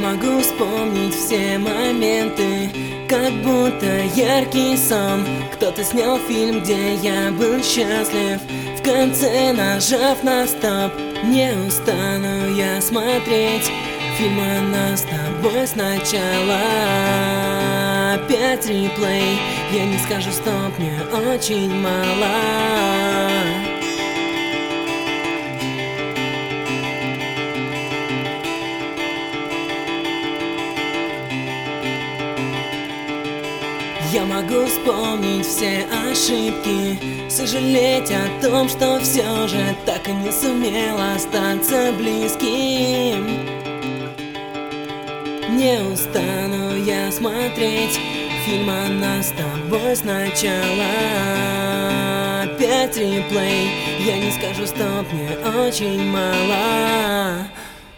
могу вспомнить все моменты, как будто яркий сон. Кто-то снял фильм, где я был счастлив, в конце нажав на стоп. Не устану я смотреть фильм о нас с тобой сначала. Опять реплей, я не скажу стоп, мне очень мало. Я могу вспомнить все ошибки, сожалеть о том, что все же так и не сумел остаться близким. Не устану я смотреть фильм о нас с тобой сначала. Опять реплей, я не скажу стоп, мне очень мало.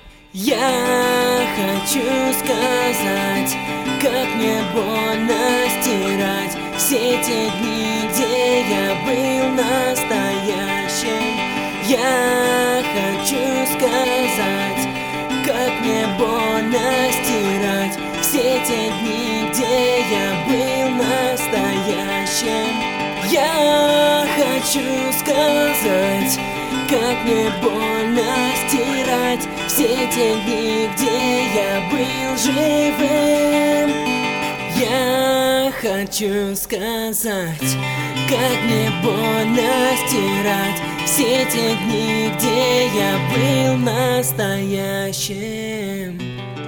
Я хочу сказать, как мне больно стирать все те дни, где я был настоящим. Я хочу сказать, как мне больно стирать все те дни, где я был настоящим. Я хочу сказать, как мне больно стирать все те дни, где я был живым. Я хочу сказать, как мне больно стирать все те дни, где я был настоящим.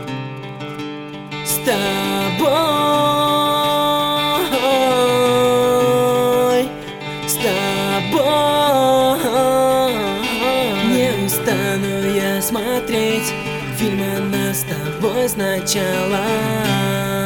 С тобой, с тобой. Не устану я смотреть фильм о нас с тобой сначала.